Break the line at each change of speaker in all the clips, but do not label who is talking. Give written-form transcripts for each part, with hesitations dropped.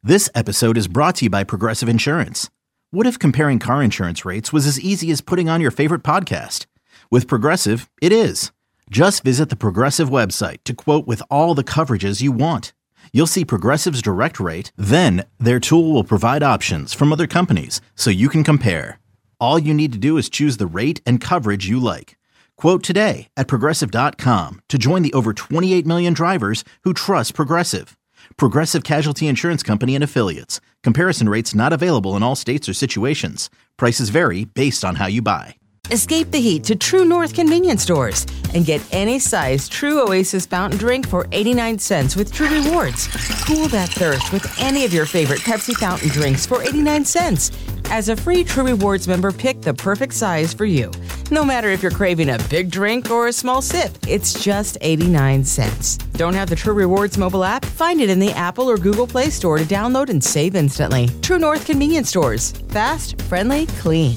This episode is brought to you by Progressive Insurance. What if comparing car insurance rates was as easy as putting on your favorite podcast? With Progressive, it is. Just visit the Progressive website to quote with all the coverages you want. You'll see Progressive's direct rate, then their tool will provide options from other companies so you can compare. All you need to do is choose the rate and coverage you like. Quote today at Progressive.com to join the over 28 million drivers who trust Progressive. Progressive Casualty Insurance Company and Affiliates. Comparison rates not available in all states or situations. Prices vary based on how you buy.
Escape the heat to True North convenience stores and get any size True Oasis fountain drink for 89 cents with True Rewards. Cool that thirst with any of your favorite Pepsi fountain drinks for 89 cents. As a free True Rewards member, pick the perfect size for you. No matter if you're craving a big drink or a small sip, it's just 89 cents. Don't have the True Rewards mobile app? Find it in the Apple or Google Play Store to download and save instantly. True North convenience stores. Fast, friendly, clean.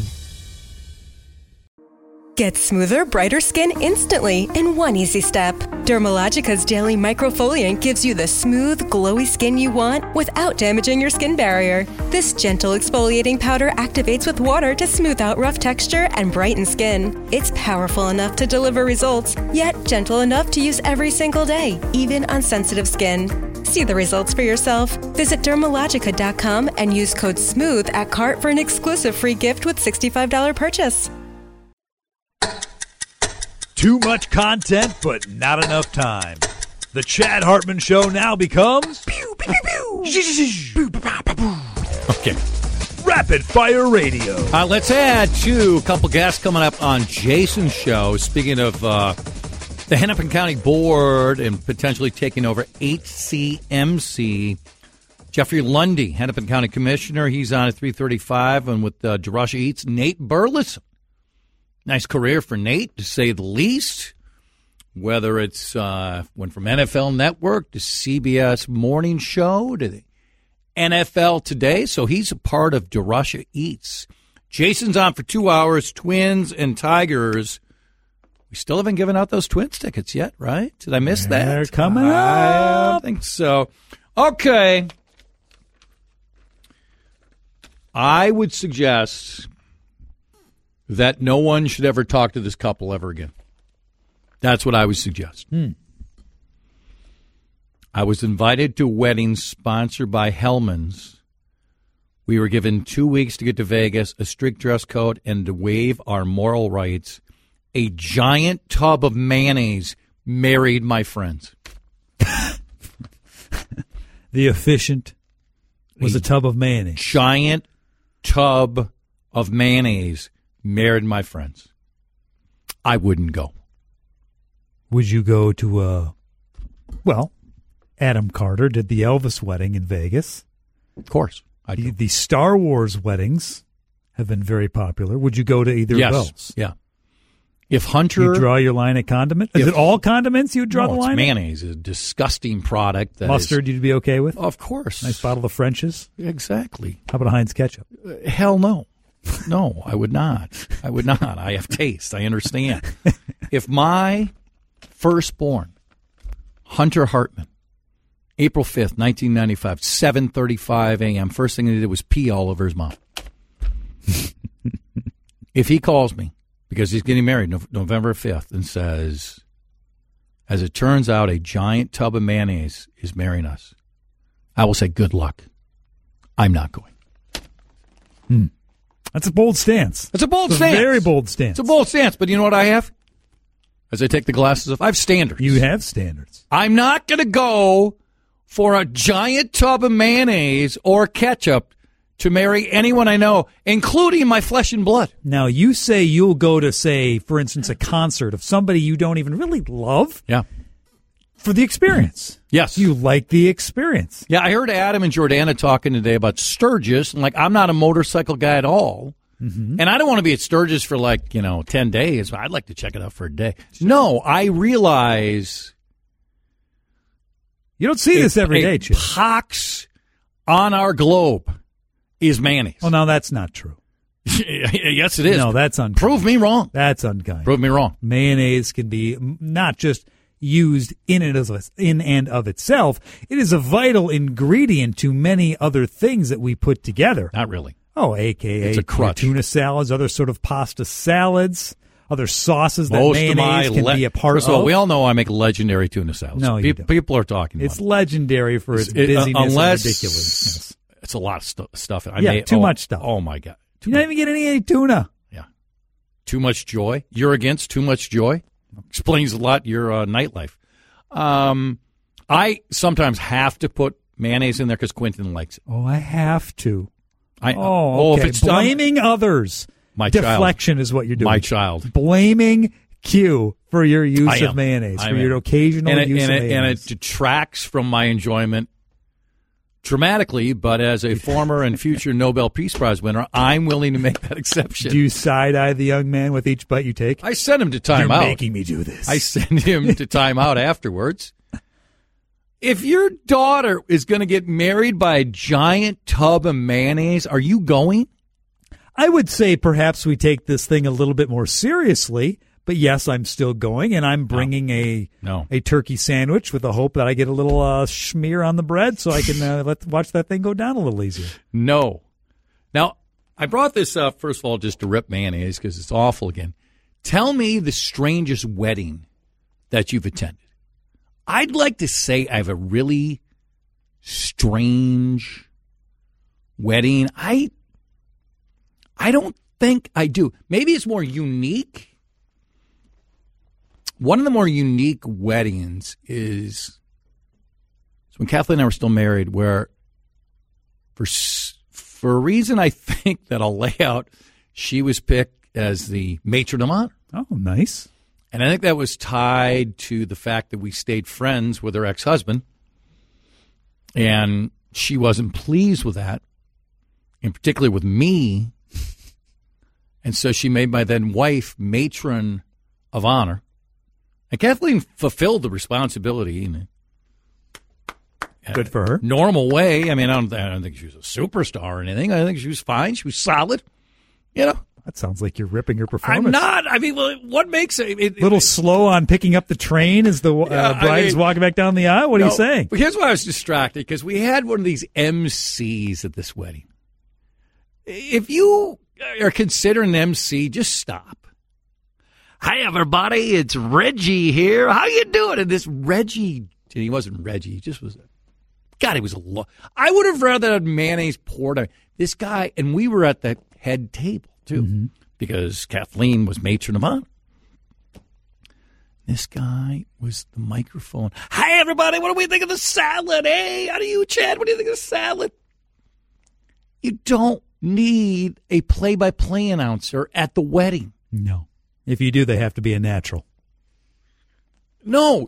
Get smoother, brighter skin instantly in one easy step. Dermalogica's Daily Microfoliant gives you the smooth, glowy skin you want without damaging your skin barrier. This gentle exfoliating powder activates with water to smooth out rough texture and brighten skin. It's powerful enough to deliver results, yet gentle enough to use every single day, even on sensitive skin. See the results for yourself. Visit Dermalogica.com and use code SMOOTH at cart for an exclusive free gift with $65 purchase.
Too much content, but not enough time. The Chad Hartman Show now becomes...
Okay.
Rapid Fire Radio.
Let's add to a couple guests coming up on Jason's show. Speaking of the Hennepin County Board and potentially taking over HCMC, Jeffrey Lundy, Hennepin County Commissioner, he's on at 3:35, and with DeRusha Eats, Nate Burleson. Nice career for Nate, to say the least. Whether it's went from NFL Network to CBS Morning Show to the NFL Today, so he's a part of DeRusha Eats. Jason's on for 2 hours, Twins and Tigers. We still haven't given out those Twins tickets yet, right? Did I miss that?
They're coming up.
I think so. Okay. I would suggest that no one should ever talk to this couple ever again. That's what I would suggest. I was invited to a wedding sponsored by Hellman's. We were given 2 weeks to get to Vegas, a strict dress code, and to waive our moral rights. A giant tub of mayonnaise married my friends.
The efficient was a tub of mayonnaise.
Giant tub of mayonnaise married my friends. I wouldn't go.
Would you go to Adam Carter did the Elvis wedding in Vegas.
Of course.
The Star Wars weddings have been very popular. Would you go to either of those?
Yeah. If Hunter...
You draw your line at condiment? Is it all condiments you would draw the line?
It's mayonnaise, a disgusting product.
Mustard you'd be okay with?
Of course.
Nice bottle of French's?
Exactly.
How about a Heinz ketchup?
Hell no. No, I would not. I have taste. I understand. If my firstborn, Hunter Hartman, April 5th, 1995, 7:35 a.m., first thing he did was pee all over his mouth. If he calls me, because he's getting married November 5th, and says, as it turns out, a giant tub of mayonnaise is marrying us, I will say, good luck. I'm not going.
That's a bold stance.
It's a bold
stance. A very bold stance.
It's a bold stance, but you know what I have? As I take the glasses off, I have standards.
You have standards.
I'm not going to go for a giant tub of mayonnaise or ketchup to marry anyone I know, including my flesh and blood.
Now, you say you'll go to, say, for instance, a concert of somebody you don't even really love.
Yeah.
For the experience.
Yes.
You like the experience.
Yeah, I heard Adam and Jordana talking today about Sturgis, and I'm not a motorcycle guy at all. Mm-hmm. And I don't want to be at Sturgis for 10 days. I'd like to check it out for a day. No, I realize
you don't see this every day, Chip.
Pox on our globe is mayonnaise.
Well, no, that's not true.
Yes, it is.
No, that's unkind.
Prove me wrong.
That's unkind.
Prove me wrong.
Mayonnaise can be not just,
used in and of itself. It is a vital ingredient to many other things that we put together.
Not really.
Oh, a.k.a.
It's a crutch.
Tuna salads, other sort of pasta salads, other sauces that
Most
mayonnaise can be a part
First of all,
of.
we all know I make legendary tuna salads.
No, you don't.
People are talking about
It's legendary for its busyness and ridiculousness.
It's a lot of stuff.
Too much stuff.
Oh, my God.
You don't even get any tuna.
Yeah. Too much joy. You're against too much joy? Explains a lot your nightlife. I sometimes have to put mayonnaise in there because Quentin likes it.
Oh, I have to.
Okay.
If it's blaming others.
My
deflection is what you're doing.
My child.
Blaming Q for your use of mayonnaise, for your occasional use of mayonnaise.
And it detracts from my enjoyment dramatically, but as a former and future Nobel Peace Prize winner, I'm willing to make that exception.
Do you side-eye the young man with each bite you take?
I send him to time out.
You're making me do this.
I send him to time out afterwards. If your daughter is going to get married by a giant tub of mayonnaise, are you going?
I would say perhaps we take this thing a little bit more seriously, but yes, I'm still going, and I'm bringing a turkey sandwich with the hope that I get a little smear on the bread so I can watch that thing go down a little easier.
No. Now, I brought this up, first of all, just to rip mayonnaise because it's awful again. Tell me the strangest wedding that you've attended. I'd like to say I have a really strange wedding. I don't think I do. Maybe it's more unique. One of the more unique weddings is when Kathleen and I were still married, where for a reason I think that I'll lay out, she was picked as the matron of honor.
Oh, nice.
And I think that was tied to the fact that we stayed friends with her ex-husband, and she wasn't pleased with that, and particularly with me. And so she made my then wife matron of honor. And Kathleen fulfilled the responsibility in a
good for her.
Normal way. I mean, I don't think she was a superstar or anything. I think she was fine. She was solid. You know.
That sounds like you're ripping her performance.
I'm not. I mean, what makes it?
A little slow on picking up the train as the bride is walking back down the aisle? What are you saying?
Here's why I was distracted, because we had one of these MCs at this wedding. If you are considering an MC, just stop. Hi, everybody. It's Reggie here. How you doing? And this Reggie, he wasn't Reggie. He just was. God, he was I would have rather had mayonnaise poured on this guy, and we were at the head table, too, because Kathleen was matron of honor. This guy was the microphone. Hi, everybody. What do we think of the salad? Hey, how do you, Chad? What do you think of the salad? You don't need a play-by-play announcer at the wedding.
No. If you do, they have to be a natural.
No.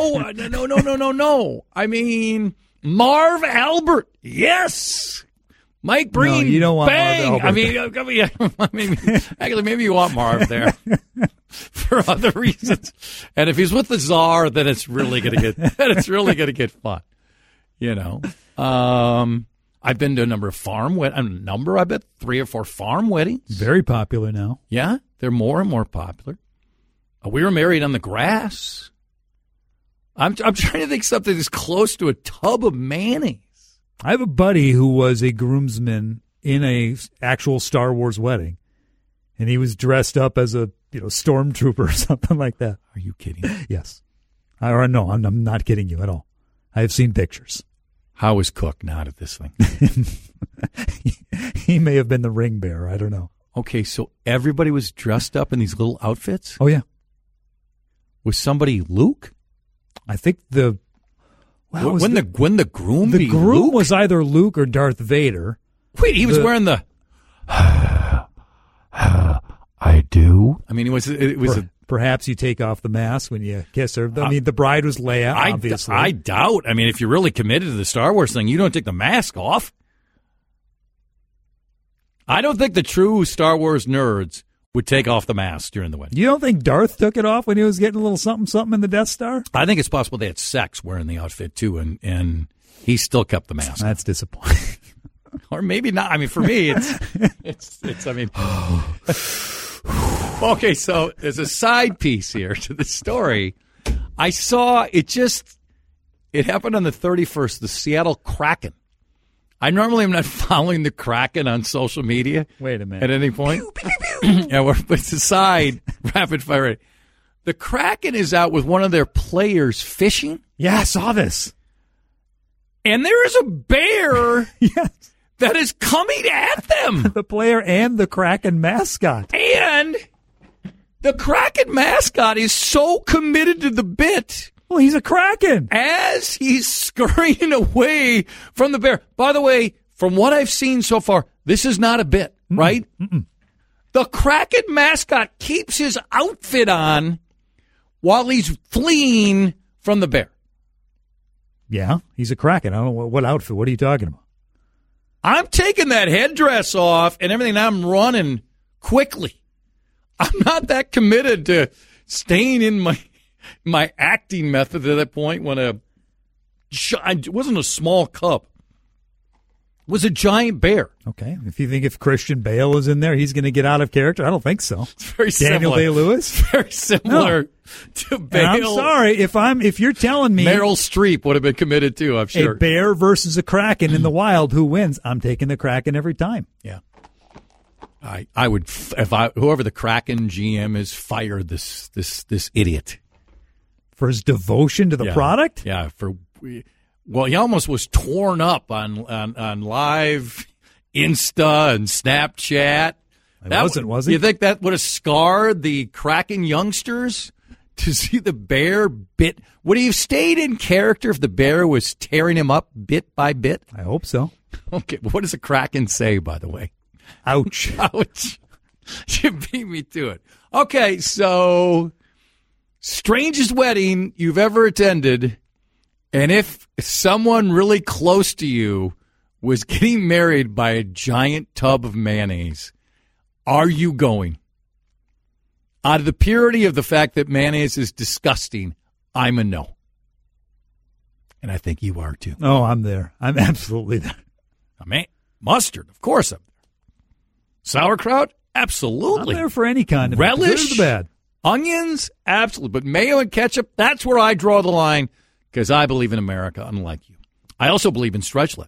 No. I mean, Marv Albert. Yes. Mike Breen.
No, you don't want
bang.
Marv
Albert. Maybe you want Marv there for other reasons. And if he's with the czar, then it's really going to get fun. You know. I've been to a number of I bet 3 or 4 farm weddings.
Very popular now.
Yeah, they're more and more popular. We were married on the grass. I'm trying to think something that's close to a tub of mayonnaise.
I have a buddy who was a groomsman in a actual Star Wars wedding, and he was dressed up as a stormtrooper or something like that.
Are you kidding?
Yes. No, I'm not kidding you at all. I have seen pictures.
How is Cook not at this thing?
He may have been the ring bearer. I don't know.
Okay, so everybody was dressed up in these little outfits?
Oh, yeah.
Was somebody Luke?
I think the
groom
the groom
Luke?
was either Luke or Darth Vader.
Wait, he was wearing the I do. I mean, it was
perhaps you take off the mask when you kiss her. I mean, the bride was Leia, obviously.
I doubt. I mean, if you're really committed to the Star Wars thing, you don't take the mask off. I don't think the true Star Wars nerds would take off the mask during the wedding.
You don't think Darth took it off when he was getting a little something in the Death Star?
I think it's possible they had sex wearing the outfit, too, and he still kept the mask.
That's disappointing.
Or maybe not. I mean, for me, it's I mean... Okay, so there's a side piece here to the story. I saw it happened on the 31st, the Seattle Kraken. I normally am not following the Kraken on social media.
Wait a minute.
At any point. Yeah, but it's aside, rapid fire. The Kraken is out with one of their players fishing.
Yeah, I saw this.
And there is a bear
yes.
that is coming at them.
The player and the Kraken mascot.
And the Kraken mascot is so committed to the bit.
Well, he's a Kraken.
As he's scurrying away from the bear. By the way, from what I've seen so far, this is not a bit, right?
Mm-mm.
The Kraken mascot keeps his outfit on while he's fleeing from the bear.
Yeah, he's a Kraken. I don't know what outfit. What are you talking about?
I'm taking that headdress off and everything. I'm running quickly. I'm not that committed to staying in my acting method at that point when it wasn't a small cub. It was a giant bear.
Okay. If Christian Bale is in there, he's going to get out of character? I don't think so.
It's very
Daniel
similar.
Day-Lewis?
Very similar to Bale.
And I'm sorry, if you're telling me
Meryl Streep would have been committed too, I'm sure.
A bear versus a Kraken in the wild, who wins? I'm taking the Kraken every time.
Yeah. I would, whoever the Kraken GM is, fire this idiot.
For his devotion to the product?
Yeah, well, he almost was torn up on live Insta and Snapchat.
Was he?
You think that would have scarred the Kraken youngsters to see the bear bit? Would he have stayed in character if the bear was tearing him up bit by bit?
I hope so.
Okay, what does a Kraken say, by the way?
Ouch.
Ouch. You beat me to it. Okay, so strangest wedding you've ever attended, and if someone really close to you was getting married by a giant tub of mayonnaise, are you going? Out of the purity of the fact that mayonnaise is disgusting, I'm a no. And I think you are too.
Oh, I'm there. I'm absolutely there.
I mean, mustard, of course I'm there. Sauerkraut, absolutely.
I'm there for any kind of
relish,
good or the bad.
Onions, absolutely. But mayo and ketchup, that's where I draw the line because I believe in America, unlike you. I also believe in StretchLab.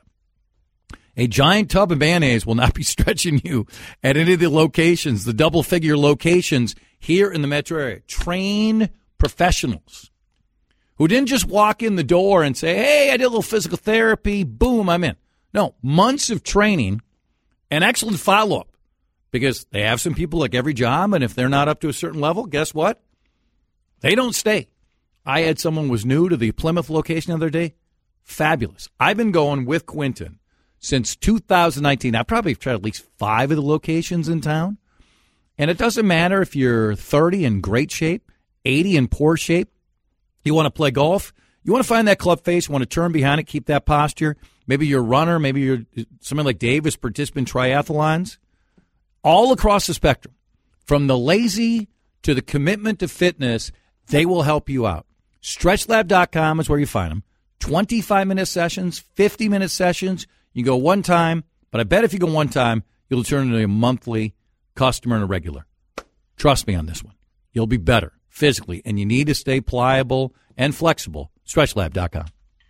A giant tub of mayonnaise will not be stretching you at any of the locations, the double-figure locations here in the metro area. Trained professionals who didn't just walk in the door and say, hey, I did a little physical therapy, boom, I'm in. No, months of training and excellent follow-up. Because they have some people like every job, and if they're not up to a certain level, guess what? They don't stay. I had someone was new to the Plymouth location the other day. Fabulous. I've been going with Quentin since 2019. I've probably tried at least 5 of the locations in town. And it doesn't matter if you're 30 in great shape, 80 in poor shape. You want to play golf. You want to find that club face. You want to turn behind it, keep that posture. Maybe you're a runner. Maybe you're somebody like Davis, participant triathlons. All across the spectrum, from the lazy to the commitment to fitness, they will help you out. StretchLab.com is where you find them. 25-minute sessions, 50-minute sessions. You go one time, but I bet if you go one time, you'll turn into a monthly customer and a regular. Trust me on this one. You'll be better physically, and you need to stay pliable and flexible. StretchLab.com.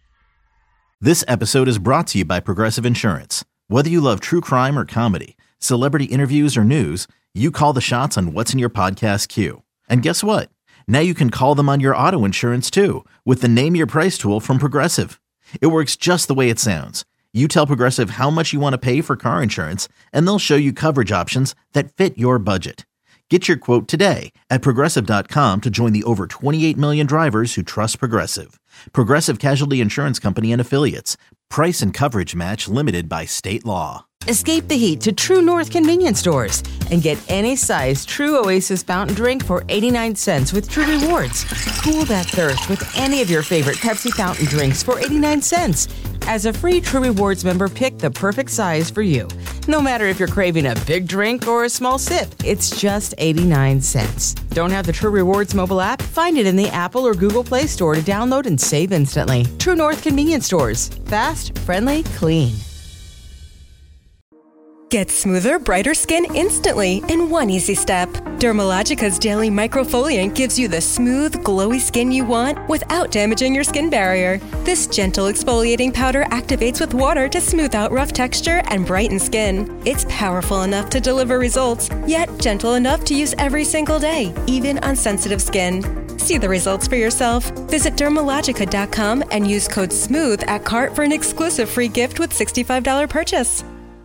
This episode is brought to you by Progressive Insurance. Whether you love true crime or comedy, celebrity interviews or news, you call the shots on what's in your podcast queue. And guess what? Now you can call them on your auto insurance too with the Name Your Price tool from Progressive. It works just the way it sounds. You tell Progressive how much you want to pay for car insurance, and they'll show you coverage options that fit your budget. Get your quote today at Progressive.com to join the over 28 million drivers who trust Progressive. Progressive Casualty Insurance Company and Affiliates. Price and coverage match limited by state law.
Escape the heat to True North convenience stores and get any size True Oasis fountain drink for 89 cents with True Rewards. Cool that thirst with any of your favorite Pepsi fountain drinks for 89 cents. As a free True Rewards member, pick the perfect size for you. No matter if you're craving a big drink or a small sip, it's just 89 cents. Don't have the True Rewards mobile app? Find it in the Apple or Google Play Store to download and save instantly. True North convenience stores. Fast, friendly, clean.
Get smoother, brighter skin instantly in one easy step. Dermalogica's Daily Microfoliant gives you the smooth, glowy skin you want without damaging your skin barrier. This gentle exfoliating powder activates with water to smooth out rough texture and brighten skin. It's powerful enough to deliver results, yet gentle enough to use every single day, even on sensitive skin. See the results for yourself. Visit Dermalogica.com and use code SMOOTH at cart for an exclusive free gift with $65 purchase.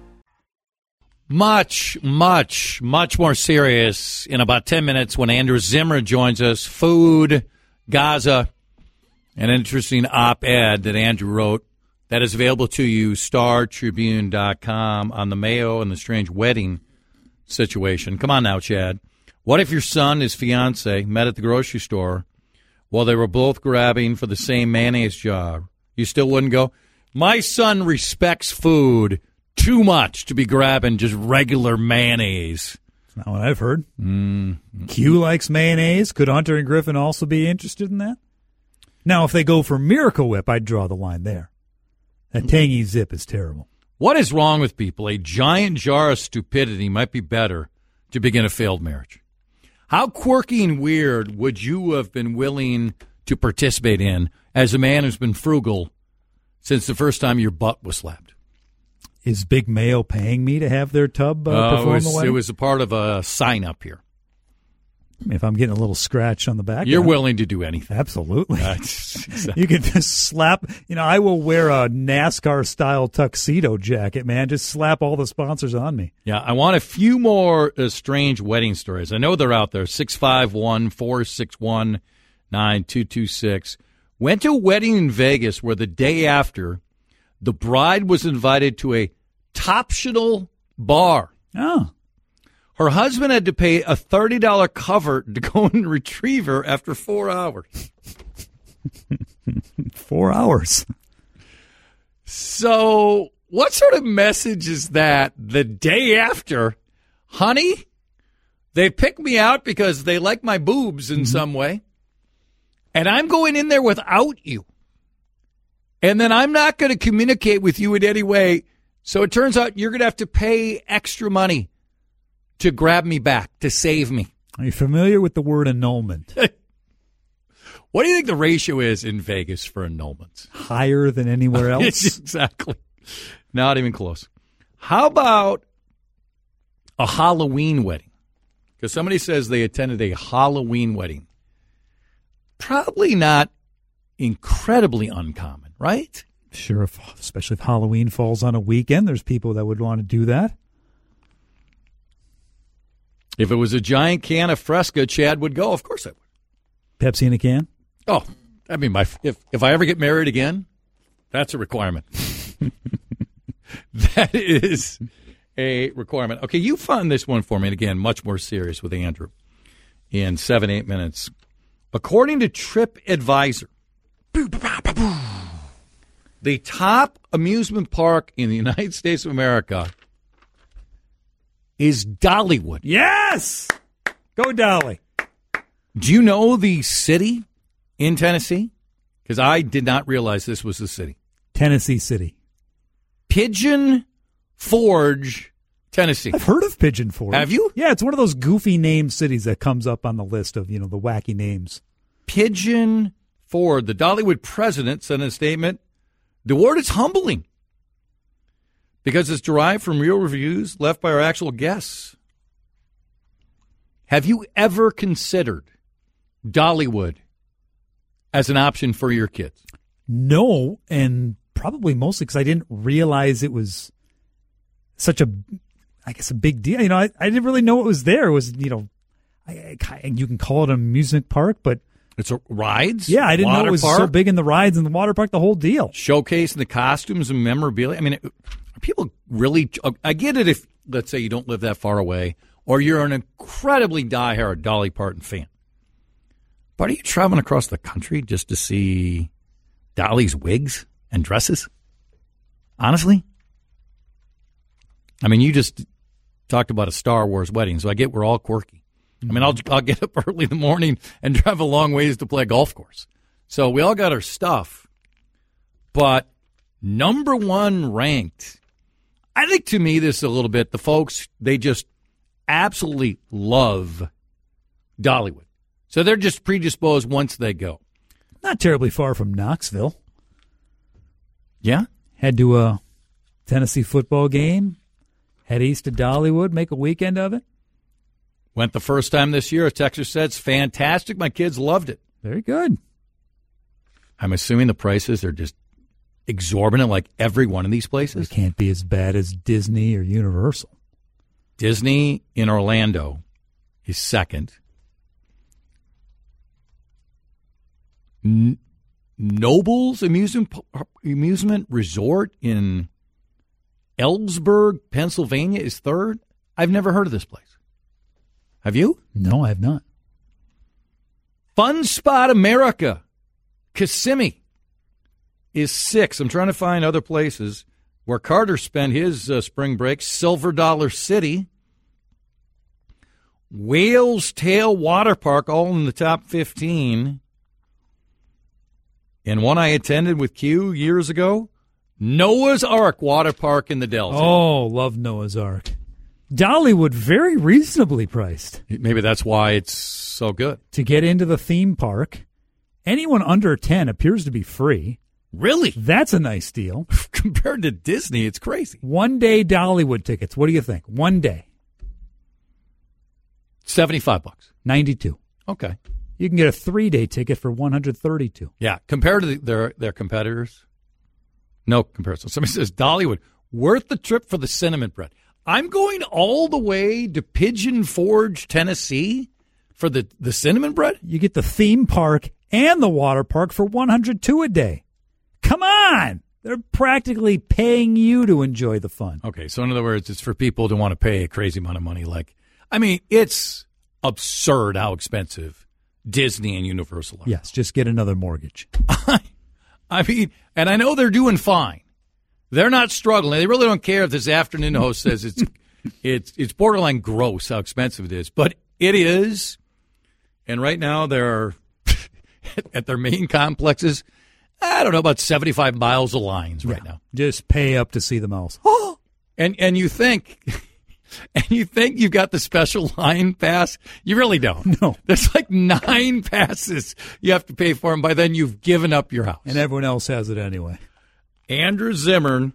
Much more serious in about 10 minutes when Andrew Zimmer joins us. Food, Gaza, an interesting op-ed that Andrew wrote that is available to you, StarTribune.com, on the Mayo and the strange wedding situation. Come on now, Chad. What if your son and his fiance met at the grocery store while they were both grabbing for the same mayonnaise jar? You still wouldn't go, my son respects food too much to be grabbing just regular mayonnaise.
That's not what I've heard. Q likes mayonnaise. Could Hunter and Griffin also be interested in that? Now, if they go for Miracle Whip, I'd draw the line there. That tangy zip is terrible.
What is wrong with people? A giant jar of stupidity might be better to begin a failed marriage. How quirky and weird would you have been willing to participate in as a man who's been frugal since the first time your butt was slapped?
Is Big Mayo paying me to have their tub perform the wedding?
It was a part of a sign-up here.
If I'm getting a little scratch on the back.
You're willing to do anything.
Absolutely.
Exactly.
You can just slap. I will wear a NASCAR-style tuxedo jacket, man. Just slap all the sponsors on me.
Yeah, I want a few more strange wedding stories. I know they're out there. 651-461-9226. Went to a wedding in Vegas where the day after, the bride was invited to a Toptional bar.
Oh.
Her husband had to pay a $30 cover to go and retrieve her after 4 hours.
4 hours.
So what sort of message is that the day after? Honey, they picked me out because they like my boobs in some way, and I'm going in there without you. And then I'm not going to communicate with you in any way. So it turns out you're going to have to pay extra money to grab me back, to save me.
Are you familiar with the word annulment?
What do you think the ratio is in Vegas for annulments?
Higher than anywhere else?
Exactly. Not even close. How about a Halloween wedding? Because somebody says they attended a Halloween wedding. Probably not incredibly uncommon, right?
Sure, especially if Halloween falls on a weekend. There's people that would want to do that.
If it was a giant can of Fresca, Chad would go. Of course I would.
Pepsi in a can?
Oh, I mean, if I ever get married again, that's a requirement. That is a requirement. Okay, you found this one for me, and again, much more serious with Andrew in 7-8 minutes. According to TripAdvisor, the top amusement park in the United States of America is Dollywood.
Yes! Go Dolly.
Do you know the city in Tennessee? Because I did not realize this was the city.
Tennessee City.
Pigeon Forge, Tennessee.
I've heard of Pigeon Forge.
Have you?
Yeah, it's one of those goofy name cities that comes up on the list of, the wacky names.
Pigeon Forge. The Dollywood president said in a statement, the word is humbling because it's derived from real reviews left by our actual guests. Have you ever considered Dollywood as an option for your kids?
No, and probably mostly because I didn't realize it was such a big deal. I didn't really know it was there. It was, you can call it an amusement park, but
it's rides?
Yeah, I didn't know it was so big in the rides and the water park, the whole deal.
Showcasing the costumes and memorabilia. I mean, are people really... I get it if, let's say, you don't live that far away, or you're an incredibly diehard Dolly Parton fan. But are you traveling across the country just to see Dolly's wigs and dresses? Honestly? I mean, you just talked about a Star Wars wedding, so I get we're all quirky. I mean, I'll get up early in the morning and drive a long ways to play a golf course. So we all got our stuff. But number one ranked I think to me this is a little bit, the folks, they just absolutely love Dollywood. So they're just predisposed once they go.
Not terribly far from Knoxville.
Yeah?
Head to a Tennessee football game, head east to Dollywood, make a weekend of it.
Went the first time this year. A texter said it's fantastic. My kids loved it.
Very good.
I'm assuming the prices are just exorbitant like every one of these places.
It can't be as bad as Disney or Universal.
Disney in Orlando is second. Nobles Amusement Resort in Ellsburg, Pennsylvania is third. I've never heard of this place. Have you?
No, I have not.
Fun Spot America, Kissimmee, is sixth. I'm trying to find other places where Carter spent his spring break. Silver Dollar City, Whale's Tail Water Park, all in the top 15. And one I attended with Q years ago, Noah's Ark Water Park in the Dells.
Oh, love Noah's Ark. Dollywood, very reasonably priced.
Maybe that's why it's so good.
To get into the theme park, anyone under 10 appears to be free.
Really?
That's a nice deal.
Compared to Disney, it's crazy.
1 day Dollywood tickets. What do you think? 1 day.
$75.
$92.
Okay.
You can get a 3-day ticket for $132.
Yeah, compared to their competitors, no comparison. Somebody says, Dollywood, worth the trip for the cinnamon bread. I'm going all the way to Pigeon Forge, Tennessee for the cinnamon bread?
You get the theme park and the water park for $102 a day. Come on! They're practically paying you to enjoy the fun.
Okay, so in other words, it's for people to want to pay a crazy amount of money. It's absurd how expensive Disney and Universal are.
Yes, just get another mortgage.
And I know they're doing fine. They're not struggling. They really don't care if this afternoon host says it's borderline gross how expensive it is, but it is. And right now they're at their main complexes. I don't know, about 75 miles of lines right now.
Just pay up to see the mouse.
And you think you've got the special line pass. You really don't.
No.
There's like 9 passes you have to pay for, and by then you've given up your house.
And everyone else has it anyway.
Andrew Zimmern,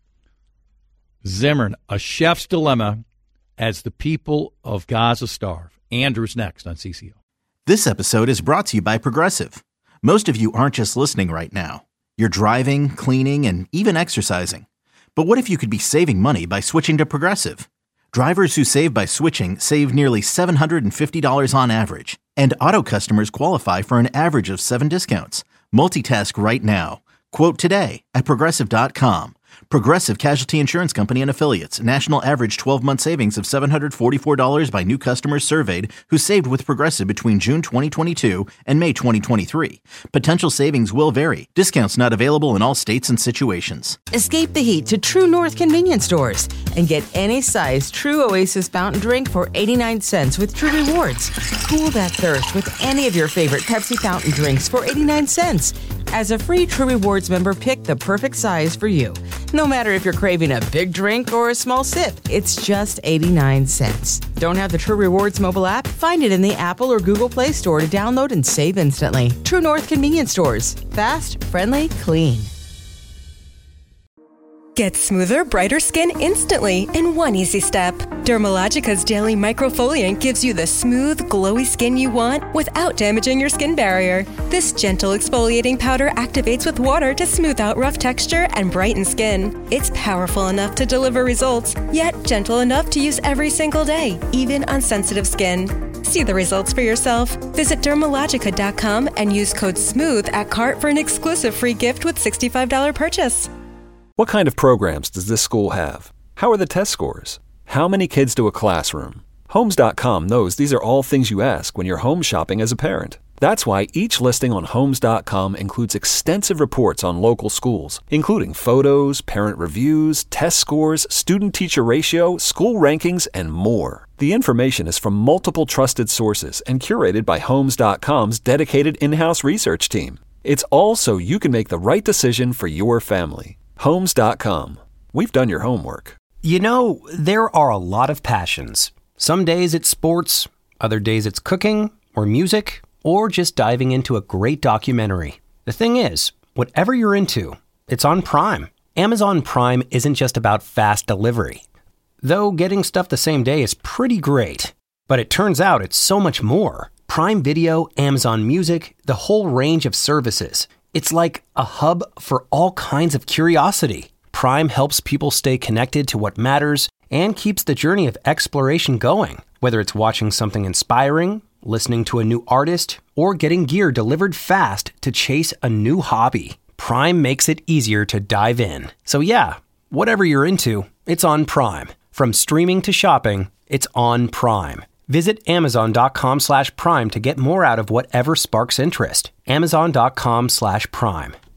A Chef's Dilemma as the people of Gaza starve. Andrew's next on CCO.
This episode is brought to you by Progressive. Most of you aren't just listening right now. You're driving, cleaning, and even exercising. But what if you could be saving money by switching to Progressive? Drivers who save by switching save nearly $750 on average. And auto customers qualify for an average of 7 discounts. Multitask right now. Quote today at Progressive.com. Progressive Casualty Insurance Company and Affiliates. National average 12-month savings of $744 by new customers surveyed who saved with Progressive between June 2022 and May 2023. Potential savings will vary. Discounts not available in all states and situations.
Escape the heat to True North convenience stores and get any size True Oasis fountain drink for 89 cents with True Rewards. Cool that thirst with any of your favorite Pepsi fountain drinks for 89 cents. As a free True Rewards member, pick the perfect size for you. No matter if you're craving a big drink or a small sip, it's just 89 cents. Don't have the True Rewards mobile app? Find it in the Apple or Google Play Store to download and save instantly. True North convenience stores. Fast, friendly, clean.
Get smoother, brighter skin instantly in one easy step. Dermalogica's Daily Microfoliant gives you the smooth, glowy skin you want without damaging your skin barrier. This gentle exfoliating powder activates with water to smooth out rough texture and brighten skin. It's powerful enough to deliver results, yet gentle enough to use every single day, even on sensitive skin. See the results for yourself. Visit Dermalogica.com and use code SMOOTH at cart for an exclusive free gift with $65 purchase.
What kind of programs does this school have? How are the test scores? How many kids do a classroom? Homes.com knows these are all things you ask when you're home shopping as a parent. That's why each listing on Homes.com includes extensive reports on local schools, including photos, parent reviews, test scores, student-teacher ratio, school rankings, and more. The information is from multiple trusted sources and curated by Homes.com's dedicated in-house research team. It's all so you can make the right decision for your family. Homes.com. We've done your homework.
You know, there are a lot of passions. Some days it's sports, other days it's cooking or music, or just diving into a great documentary. The thing is, whatever you're into, it's on Prime. Amazon Prime isn't just about fast delivery. Though getting stuff the same day is pretty great. But it turns out it's so much more. Prime Video, Amazon Music, the whole range of services. It's like a hub for all kinds of curiosity. Prime helps people stay connected to what matters and keeps the journey of exploration going. Whether it's watching something inspiring, listening to a new artist, or getting gear delivered fast to chase a new hobby, Prime makes it easier to dive in. So yeah, whatever you're into, it's on Prime. From streaming to shopping, it's on Prime. Visit Amazon.com/Prime to get more out of whatever sparks interest. Amazon.com/Prime.